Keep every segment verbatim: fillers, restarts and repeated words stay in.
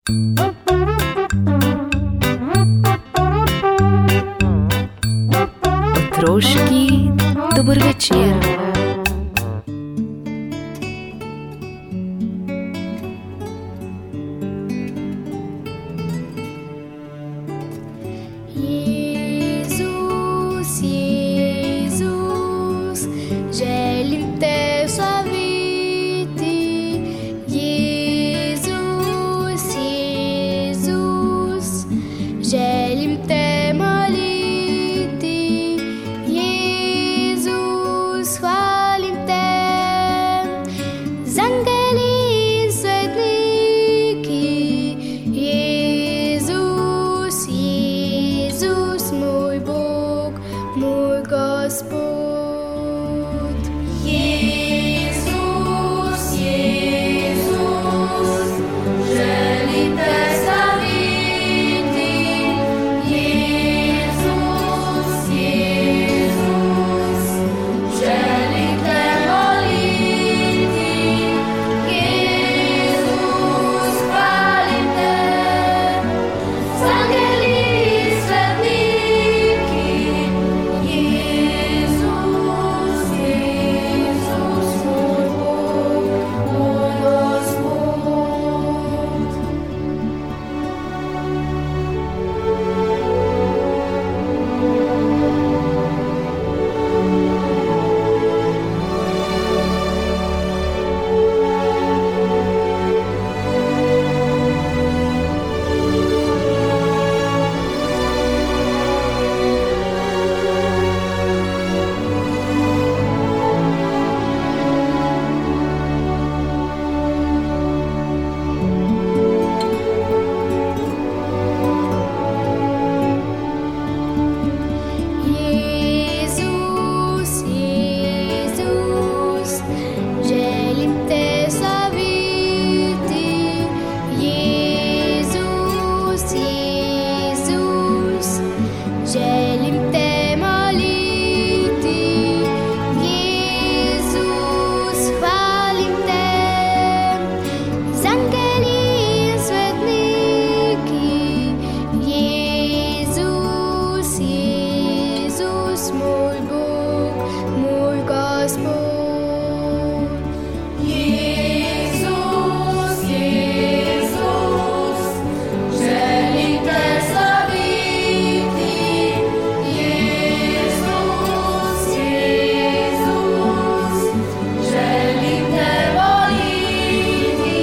Otroški dober večer. Jezus, Jezus, želim te slaviti. Jezus, Jezus, želim te moliti. Jezus, hvalim te, z angeli in svetniki. Jezus, Jezus, moj Bog, moj Gospod. Jezus, Jezus, želim te slaviti. Jezus, Jezus, želim te moliti. Jezus, hvalim te, z angeli in svetniki. Jezus, Jezus, moj Bog, moj Gospod. Jezus, Jezus, želim te slaviti. Jezus, Jezus, želim te moliti. Jezus, hvalim te, z angeli in svetniki. Jezus, Jezus, moj Bog, moj Gospod. Jezus, Jezus, želim te slaviti. Jezus, Jezus, želim te moliti.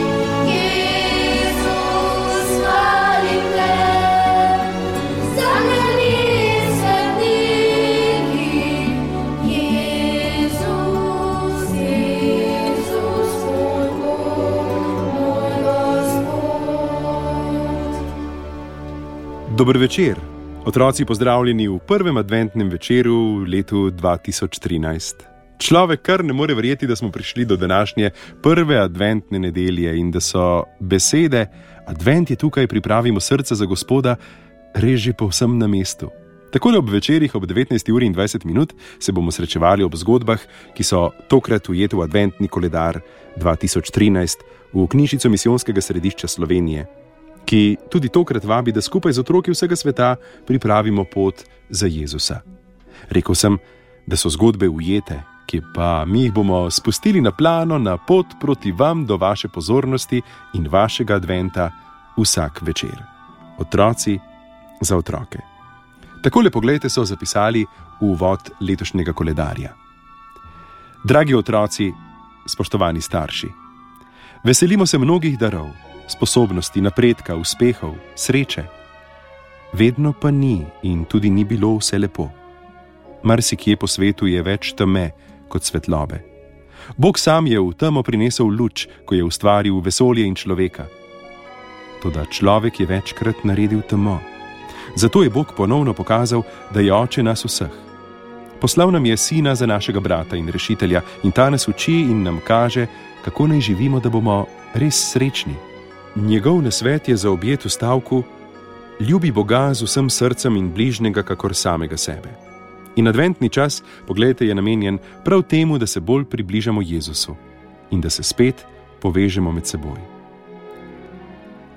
Jezus, hvalim te, z angeli in svetniki. Jezus, Jezus, moj Bog, moj Gospod. Dober večer. Otroci, pozdravljeni v prvem adventnem večeru v letu dva tisoč trinajst. Človek kar ne more verjeti, da smo prišli do današnje prve adventne nedelje in da so besede "Advent je tukaj, pripravimo srce za Gospoda" res že povsem na mestu. Takole ob večerih ob devetnajsti uri in dvajset minut se bomo srečevali ob zgodbah, ki so tokrat ujete v adventni koledar dva tisoč trinajst v knjižnico Misijonskega središča Slovenije, ki tudi tokrat vabi, da skupaj z otroki vsega sveta pripravimo pot za Jezusa. Rekel sem, da so zgodbe ujete, ki pa mi jih bomo spustili na plano, na pot proti vam do vaše pozornosti in vašega adventa vsak večer. Otroci za otroke. Takole poglejte, so zapisali v uvod letošnjega koledarja. Dragi otroci, spoštovani starši, veselimo se mnogih darov, sposobnosti, napredka, uspehov, sreče. Vedno pa ni in tudi ni bilo vse lepo. Marsikje po svetu je več teme kot svetlobe. Bog sam je v temo prinesel luč, ko je ustvaril vesolje in človeka. Toda človek je večkrat naredil temo. Zato je Bog ponovno pokazal, da je oče nas vseh. Poslal nam je sina za našega brata in rešitelja in ta nas uči in nam kaže, kako naj živimo, da bomo res srečni. Njegov nasvet je zaobjet v stavku: ljubi Boga z vsem srcem in bližnjega kakor samega sebe. In adventni čas, poglejte, je namenjen prav temu, da se bolj približamo Jezusu in da se spet povežemo med seboj.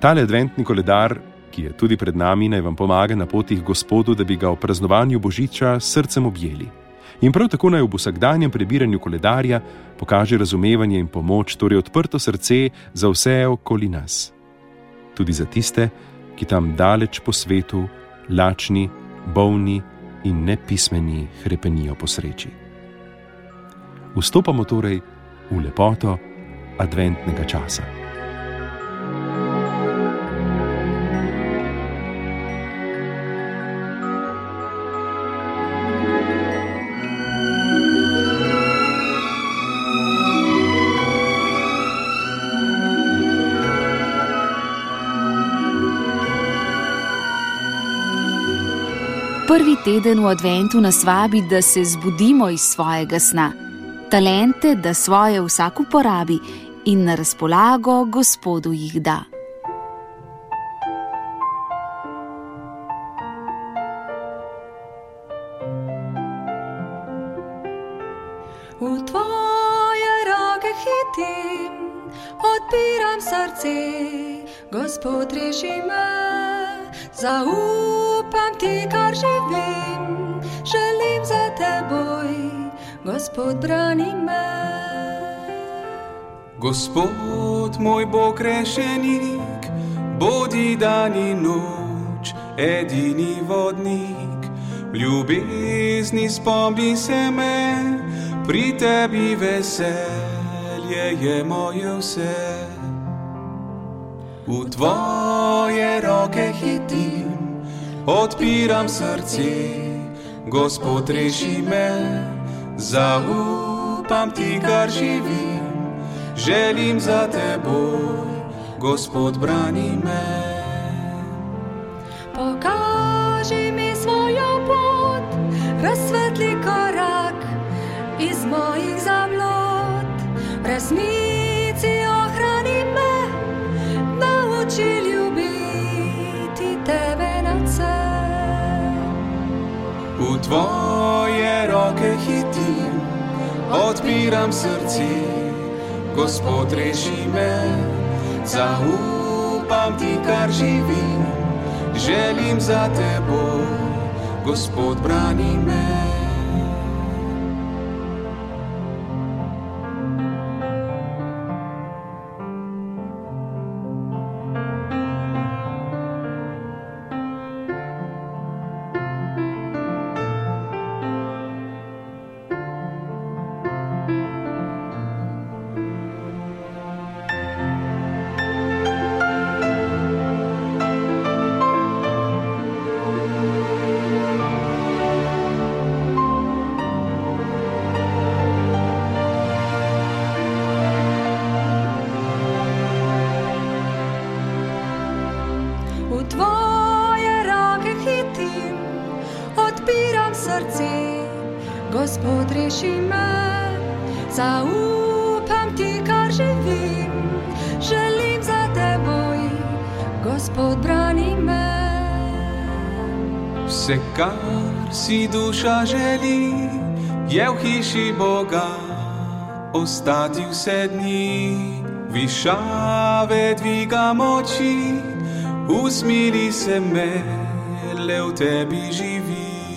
Tale adventni koledar, ki je tudi pred nami, naj vam pomaga na poti k Gospodu, da bi ga v praznovanju Božiča s srcem objeli. In prav tako naj v vsakdanjem prebiranju koledarja pokaže razumevanje in pomoč, torej odprto srce za vse okoli nas. Tudi za tiste, ki tam daleč po svetu, lačni, bolni in nepismeni hrepenijo po sreči. Vstopamo torej v lepoto adventnega časa. Prvi teden v adventu nas vabi, da se zbudimo iz svojega sna, talente, da svoje vsak uporabi in na razpolago Gospodu jih da. V tvoje roke hitim, odpiram srce, Gospod reši me, zaupam ti, kar živim, želim za teboj, Gospod brani me. Gospod, moj Bog rešenik, bodi dan in noč, edini vodnik, v ljubezni spomni se me, pri tebi veselje je moje vse. V tvoje roke hitim, odpiram srce, Gospod reši me, zaupam ti, kar živim, želim za teboj, Gospod brani me. Pokaži mi svojo pot, razsvetli korak iz mojih zablod, v resnici ohrani me, nauči ljubiti tebe nad vse. V tvoje roke hitim, odpiram srce, Gospod reši me, zaupam ti, kar živim, želim za teboj, Gospod brani me. V tvoje roke hitim, odpiram srce, Gospod reši me, zaupam ti, kar živim, želim za teboj, Gospod brani me. Vse, kar si duša želi, je v hiši Boga ostati vse dni. Višave dviga moči, usmili se me, le v tebi živim.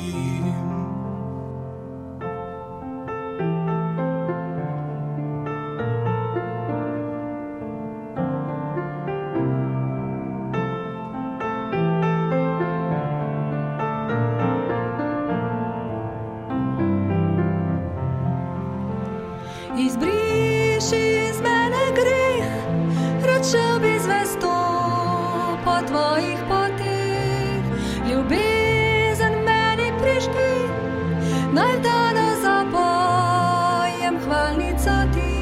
Izbriši iz mene greh, račel bi zvesto po tvojih poteh. Ljubezen meni prižgi, naj vdano zapojem hvalnico ti.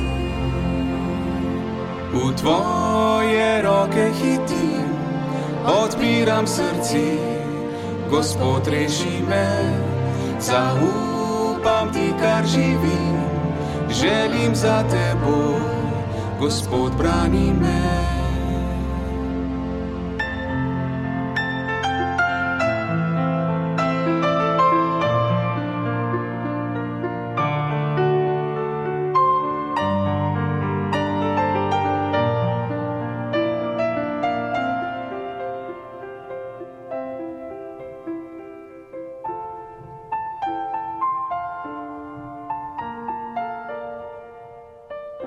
V tvoje roke hitim, odpiram srce, Gospod reši me, zaupam ti, kar živim, želim za teboj, Gospod brani me.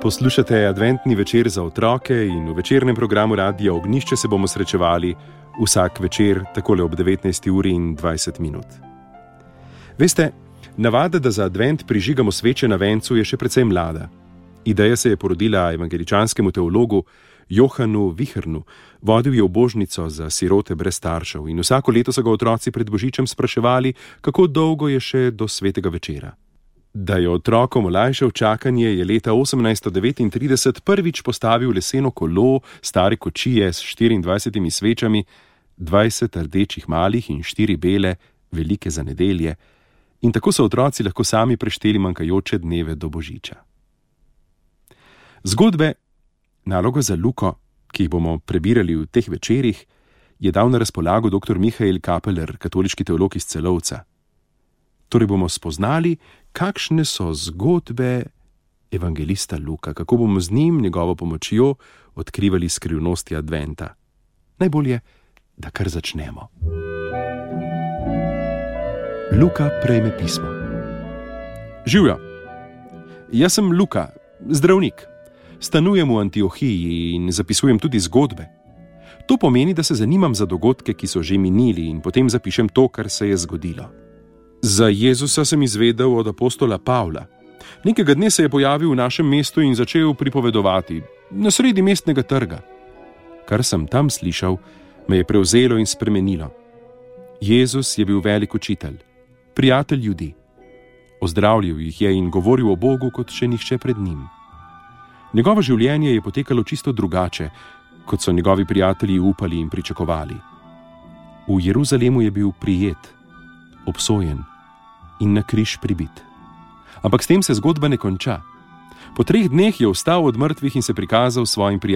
Poslušate adventni večer za otroke in v večernem programu Radia Ognjišče se bomo srečevali vsak večer takole ob devetnajsti uri in dvajset minut. Veste, navada, da za advent prižigamo sveče na vencu, je še precej mlada. Ideja se je porodila evangeličanskemu teologu Johanu Vihrnu, vodil je ubožnico za sirote brez staršev in vsako leto so ga otroci pred božičem spraševali, kako dolgo je še do svetega večera. Da je otrokom olajšal čakanje, je leta osemnajststo devetintrideset prvič postavil leseno kolo stare kočije s štiriindvajsetimi svečami, dvajset rdečih malih in štiri bele, velike za nedelje, in tako so otroci lahko sami prešteli manjkajoče dneve do božiča. Zgodbe, naloga za Luko, ki jih bomo prebirali v teh večerih, je dal na razpolago doktor Mihael Kapeler, katoliški teolog iz Celovca. Torej bomo spoznali, kakšne so zgodbe evangelista Luka, kako bomo z njim, njegovo pomočjo, odkrivali skrivnosti adventa. Najbolje, da kar začnemo. Luka prejme pismo. Živjo, jaz sem Luka, zdravnik. Stanujem v Antiohiji in zapisujem tudi zgodbe. To pomeni, da se zanimam za dogodke, ki so že minili, in potem zapišem to, kar se je zgodilo. Za Jezusa sem izvedel od apostola Pavla. Nekega dne se je pojavil v našem mestu in začel pripovedovati na sredi mestnega trga. Kar sem tam slišal, me je prevzelo in spremenilo. Jezus je bil velik učitelj, prijatelj ljudi. Ozdravljal jih je in govoril o Bogu kot še nihče pred njim. Njegovo življenje je potekalo čisto drugače, kot so njegovi prijatelji upali in pričakovali. V Jeruzalemu je bil prijet, obsojen in na križ pribit. Ampak s tem se zgodba ne konča. Po treh dneh je vstal od mrtvih in se prikazal svojim prijateljem.